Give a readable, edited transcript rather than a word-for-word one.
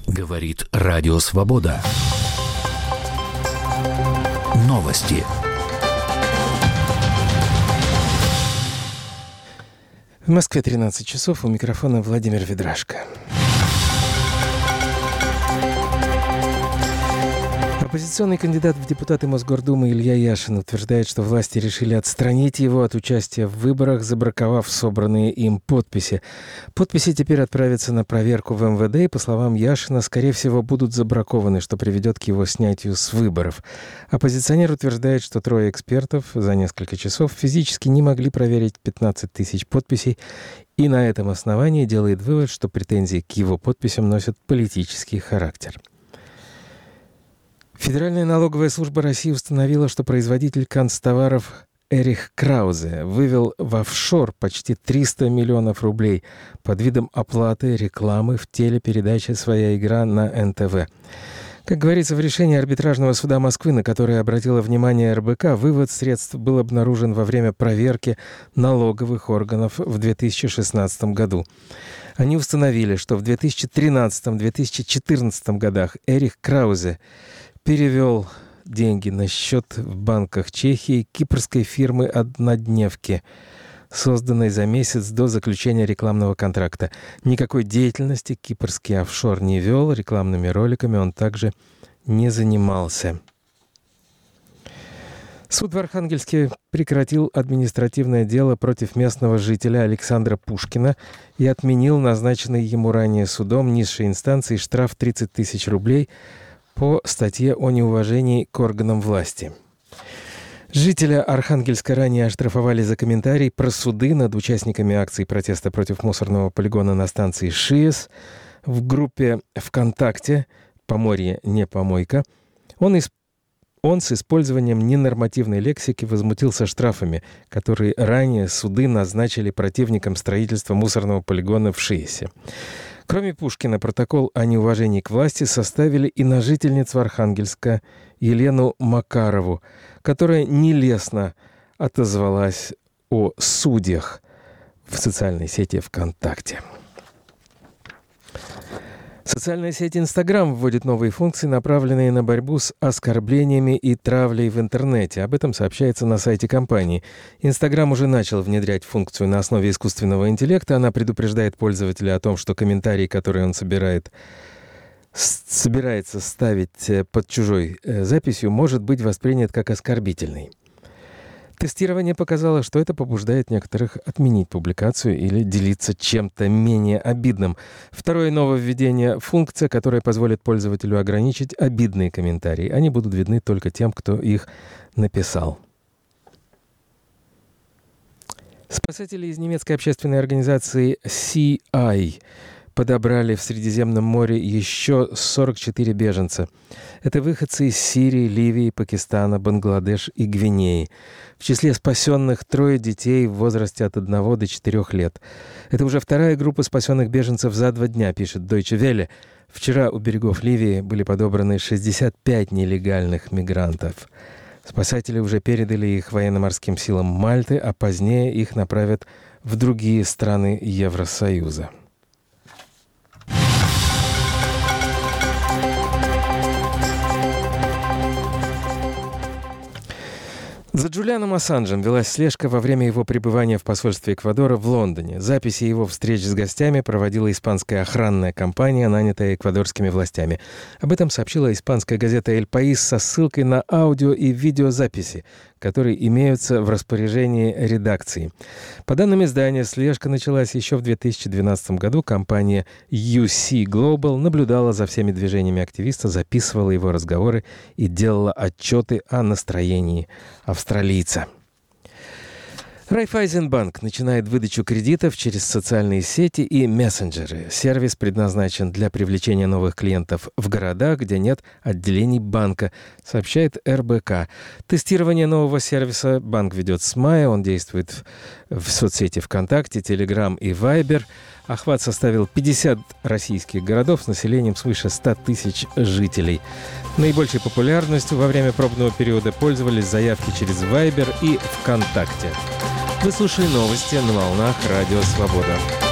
Говорит Радио Свобода. Новости. В Москве 13 часов. У микрофона Владимир Ведрашко. Оппозиционный кандидат в депутаты Мосгордумы Илья Яшин утверждает, что власти решили отстранить его от участия в выборах, забраковав собранные им подписи. Подписи теперь отправятся на проверку в МВД и, по словам Яшина, скорее всего, будут забракованы, что приведет к его снятию с выборов. Оппозиционер утверждает, что 3 экспертов за несколько часов физически не могли проверить 15 тысяч подписей, и на этом основании делает вывод, что претензии к его подписям носят политический характер. Федеральная налоговая служба России установила, что производитель канцтоваров Эрих Краузе вывел в офшор почти 300 миллионов рублей под видом оплаты рекламы в телепередаче «Своя игра» на НТВ. Как говорится в решении арбитражного суда Москвы, на которое обратило внимание РБК, вывод средств был обнаружен во время проверки налоговых органов в 2016 году. Они установили, что в 2013-2014 годах Эрих Краузе перевел деньги на счет в банках Чехии кипрской фирмы «Однодневки», созданной за месяц до заключения рекламного контракта. Никакой деятельности кипрский офшор не вел, рекламными роликами он также не занимался. Суд в Архангельске прекратил административное дело против местного жителя Александра Пушкина и отменил назначенный ему ранее судом низшей инстанции штраф 30 тысяч рублей по статье о неуважении к органам власти. Жителя Архангельска ранее оштрафовали за комментарий про суды над участниками акции протеста против мусорного полигона на станции ШИЭС в группе ВКонтакте «Поморье, не помойка». Он с использованием ненормативной лексики возмутился штрафами, которые ранее суды назначили противникам строительства мусорного полигона в ШИЭСе. Кроме Пушкина, протокол о неуважении к власти составили и на жительницу Архангельска Елену Макарову, которая нелестно отозвалась о судьях в социальной сети ВКонтакте. Социальная сеть Инстаграм вводит новые функции, направленные на борьбу с оскорблениями и травлей в интернете. Об этом сообщается на сайте компании. Инстаграм уже начал внедрять функцию на основе искусственного интеллекта. Она предупреждает пользователя о том, что комментарий, который он собирается ставить под чужой записью, может быть воспринят как оскорбительный. Тестирование показало, что это побуждает некоторых отменить публикацию или делиться чем-то менее обидным. Второе нововведение – функция, которая позволит пользователю ограничить обидные комментарии. Они будут видны только тем, кто их написал. Спасатели из немецкой общественной организации CI подобрали в Средиземном море еще 44 беженца. Это выходцы из Сирии, Ливии, Пакистана, Бангладеш и Гвинеи. В числе спасенных 3 детей в возрасте от 1 до 4 лет. Это уже вторая группа спасенных беженцев за 2 дня, пишет Deutsche Welle. Вчера у берегов Ливии были подобраны 65 нелегальных мигрантов. Спасатели уже передали их военно-морским силам Мальты, а позднее их направят в другие страны Евросоюза. За Джулианом Ассанжем велась слежка во время его пребывания в посольстве Эквадора в Лондоне. Записи его встреч с гостями проводила испанская охранная компания, нанятая эквадорскими властями. Об этом сообщила испанская газета «Эль Паис» со ссылкой на аудио и видеозаписи, которые имеются в распоряжении редакции. По данным издания, слежка началась еще в 2012 году. Компания UC Global наблюдала за всеми движениями активиста, записывала его разговоры и делала отчеты о настроении австралийца. Райффайзенбанк начинает выдачу кредитов через социальные сети и мессенджеры. Сервис предназначен для привлечения новых клиентов в городах, где нет отделений банка, сообщает РБК. Тестирование нового сервиса банк ведет с мая. Он действует в соцсети ВКонтакте, Телеграм и Вайбер. Охват составил 50 российских городов с населением свыше 100 тысяч жителей. Наибольшей популярностью во время пробного периода пользовались заявки через Вайбер и ВКонтакте. Вы слушали новости на волнах Радио Свобода.